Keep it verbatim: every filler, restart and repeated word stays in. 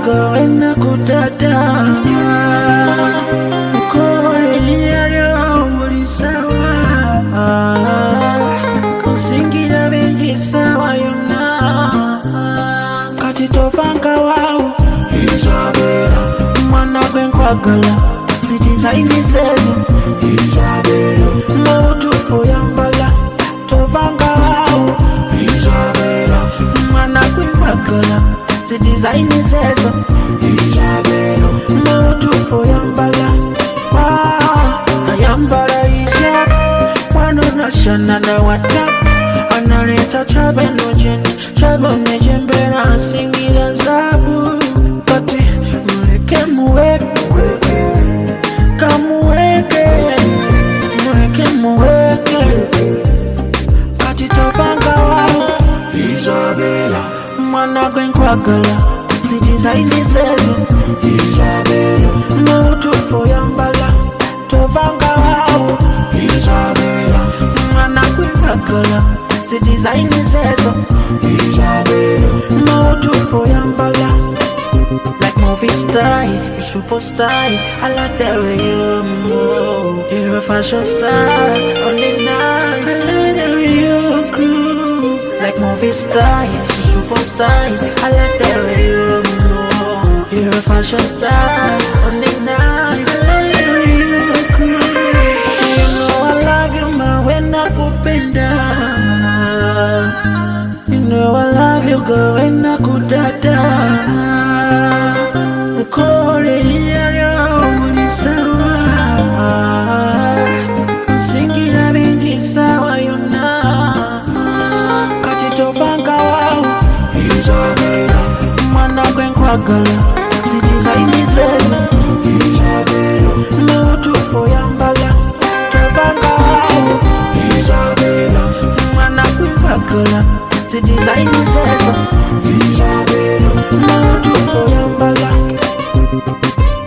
going kudada mkole niyaryo muri sawa usingira bengi sawa yona kati tofanga wao Isabella mwana gwenkwagala sidizaini sezo Isabella mautu foyambala tofanga wao Isabella mwana gwenkwagala sidizaini sezo Isabella mautu foyambala ayambala isha wano nashana na watap analeta trabe nojeni trabe nejembera asingira zabu kati muleke muweke kamuweke muleke muweke kati tofanga wao Isabella mwana gwenkwagala sidizaini sezo Isabella mautu foyambala tofanga wao Isabella mwana gwenkwagala sidizaini sezo Isabella mautu foyambala like movie star, you superstar. I like the way you move. You're a fashion star on the night. I like the way you groove. Like movie star, you superstar. I like the way you move. You're a fashion star on the night. I like the way you groove. You know I love you, ma when I open down. You know I love you, girl when I go da. Mkole niyaryo muri sawa singira bingi sawa yona kati tofanga wao Isabella mwana gwenkwagala sidizaini sezo Isabella mautu foyambala tofanga wao Isabella mwana gwenkwagala sidizaini sezo Isabella mautu foyambala